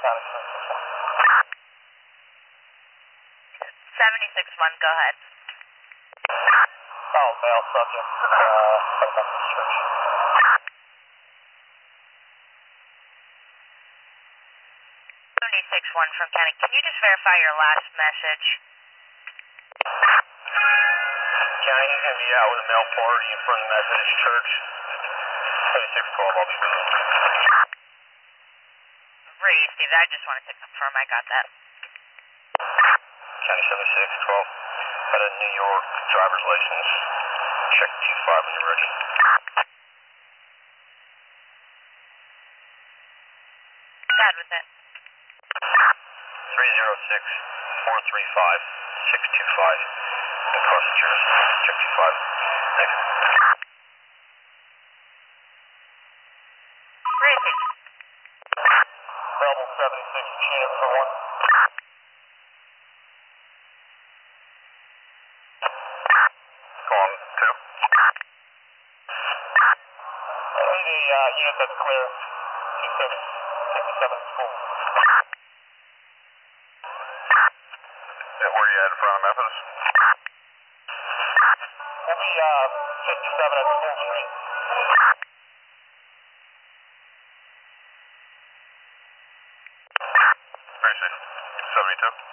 County 761. 76-1, go ahead. Oh, male subject, from Methodist Church. 76-1 from County. Can you just verify your last message? County, he's going to be out with a male party in front of the Methodist Church. 7612, I'll be with him. Radio Steve, I just wanted to confirm I got that. County 7612, got a New York driver's license. Check 25 when you're ready. Bad with it. 306-435-625. Across the chairs. Check 25. Thanks. Radio Steve. Level 76, Chinook for 1. Come on, 2. I need a unit that's clear. 257 school. Where are you at in front of Memphis? We'll be 57 at School Street. Very safe. 72.